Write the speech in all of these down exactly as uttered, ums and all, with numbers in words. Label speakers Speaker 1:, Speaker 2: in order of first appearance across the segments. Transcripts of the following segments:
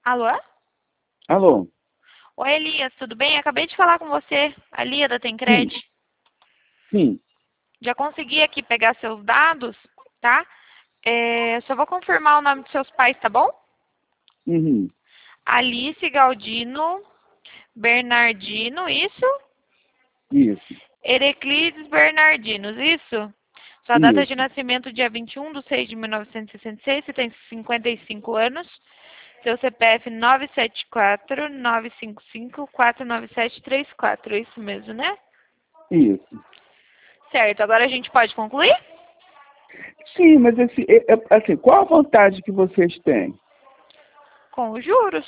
Speaker 1: Alô?
Speaker 2: Alô?
Speaker 1: Oi, Elias, tudo bem? Acabei de falar com você, a Lia da
Speaker 2: Sim,
Speaker 1: Tencred.
Speaker 2: sim.
Speaker 1: Já consegui aqui pegar seus dados, tá? É, só vou confirmar o nome dos seus pais, tá bom?
Speaker 2: Uhum.
Speaker 1: Alice Galdino Bernardino, isso?
Speaker 2: Isso,
Speaker 1: Heraclides Bernardinos, isso? Sua data de
Speaker 2: isso,
Speaker 1: nascimento, dia vinte e um de seis de mil novecentos e sessenta e seis, você tem cinquenta e cinco anos. Seu C P F nove sete quatro, nove cinco cinco, quatro nove sete três quatro, isso mesmo, né?
Speaker 2: isso.
Speaker 1: Certo, agora a gente pode concluir?
Speaker 2: Sim, mas esse, é- é- assim, qual a vantagem que vocês têm?
Speaker 1: Com os juros.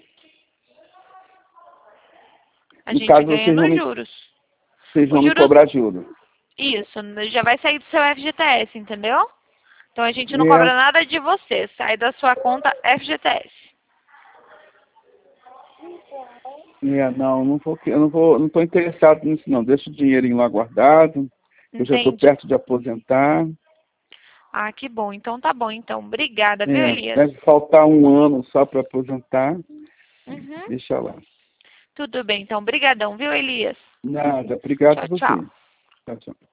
Speaker 1: A
Speaker 2: No
Speaker 1: gente
Speaker 2: caso,
Speaker 1: ganha
Speaker 2: vocês vão
Speaker 1: nos
Speaker 2: me,
Speaker 1: juros.
Speaker 2: vocês
Speaker 1: Os
Speaker 2: vão me
Speaker 1: juros,
Speaker 2: cobrar juros.
Speaker 1: isso, já vai sair do seu F G T S, entendeu? Então a gente não
Speaker 2: É,
Speaker 1: cobra nada de você, sai da sua conta F G T S.
Speaker 2: é, não, não vou, eu não vou, não estou interessado nisso não. Deixa o dinheirinho lá guardado. Eu já estou
Speaker 1: Entende?
Speaker 2: perto de aposentar.
Speaker 1: Ah, que bom. Então tá bom. Então, obrigada, viu,
Speaker 2: É,
Speaker 1: Elias?
Speaker 2: deve faltar um ano só para aposentar.
Speaker 1: Uhum.
Speaker 2: Deixa lá.
Speaker 1: Tudo bem. Então, brigadão, viu, Elias?
Speaker 2: Nada, obrigado
Speaker 1: Tchau,
Speaker 2: a você.
Speaker 1: tchau.
Speaker 2: Tchau, tchau.